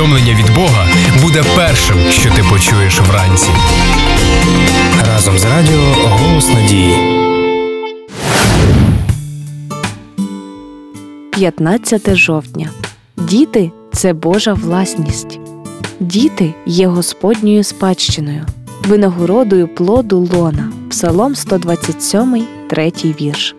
повідомлення від Бога буде першим, що ти почуєш вранці. Разом з радіо «Голос надії». 15 жовтня. Діти – це Божа власність. Діти є Господньою спадщиною, винагородою плоду лона. Псалом 127, 3 вірш.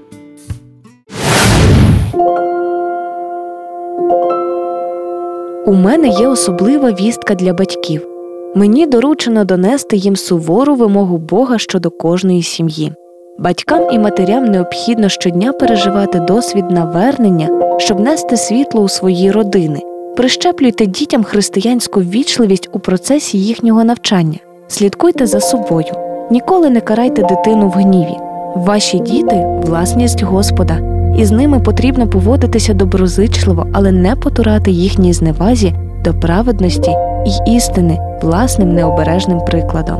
У мене є особлива вістка для батьків. Мені доручено донести їм сувору вимогу Бога щодо кожної сім'ї. Батькам і матерям необхідно щодня переживати досвід навернення, щоб нести світло у свої родини. Прищеплюйте дітям християнську ввічливість у процесі їхнього навчання. Слідкуйте за собою. Ніколи не карайте дитину в гніві. Ваші діти – власність Господа, і з ними потрібно поводитися доброзичливо, але не потурати їхній зневазі до праведності й істини власним необережним прикладом.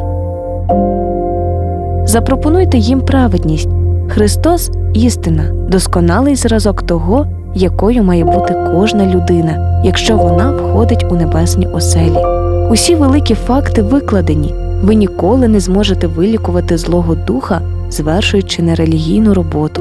Запропонуйте їм праведність. Христос – істина, досконалий зразок того, якою має бути кожна людина, якщо вона входить у небесні оселі. Усі великі факти викладені. Ви ніколи не зможете вилікувати Злого Духа, звершуючи нерелігійну роботу.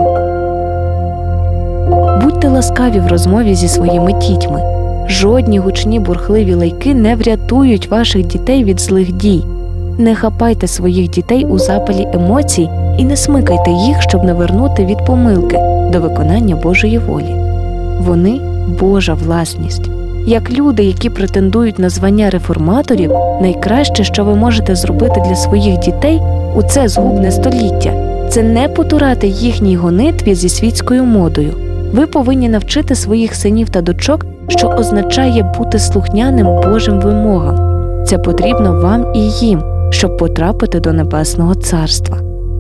Будьте ласкаві в розмові зі своїми дітьми. Жодні гучні бурхливі лайки не врятують ваших дітей від злих дій. Не хапайте своїх дітей у запалі емоцій і не смикайте їх, щоб навернути від помилки до виконання Божої волі. Вони – Божа власність. Як люди, які претендують на звання реформаторів, найкраще, що ви можете зробити для своїх дітей у це згубне століття – це не потурати їхній гонитві зі світською модою. Ви повинні навчити своїх синів та дочок, що означає бути слухняним Божим вимогам. Це потрібно вам і їм, щоб потрапити до Небесного Царства.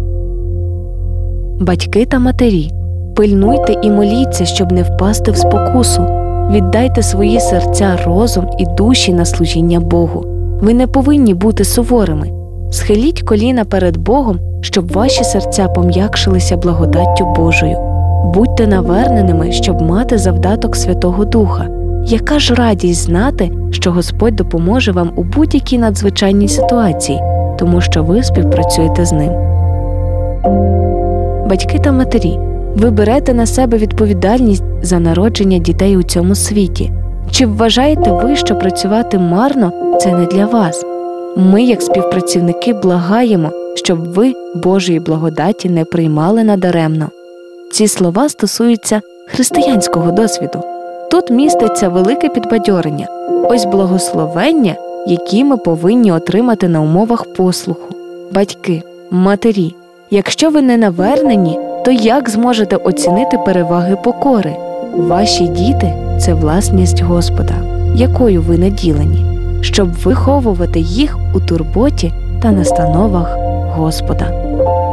Батьки та матері, пильнуйте і моліться, щоб не впасти в спокусу. Віддайте свої серця, розум і душі на служіння Богу. Ви не повинні бути суворими. Схиліть коліна перед Богом, щоб ваші серця пом'якшилися благодаттю Божою. Будьте наверненими, щоб мати завдаток Святого Духа. Яка ж радість знати, що Господь допоможе вам у будь-якій надзвичайній ситуації, тому що ви співпрацюєте з Ним. Батьки та матері, ви берете на себе відповідальність за народження дітей у цьому світі. Чи вважаєте ви, що працювати марно – це не для вас? Ми, як співпрацівники, благаємо, щоб ви Божої благодаті не приймали надаремно. Ці слова стосуються християнського досвіду. Тут міститься велике підбадьорення. Ось благословення, які ми повинні отримати на умовах послуху. Батьки, матері, якщо ви не навернені, то як зможете оцінити переваги покори? Ваші діти – це власність Господа, якою ви наділені, щоб виховувати їх у турботі та настановах Господа.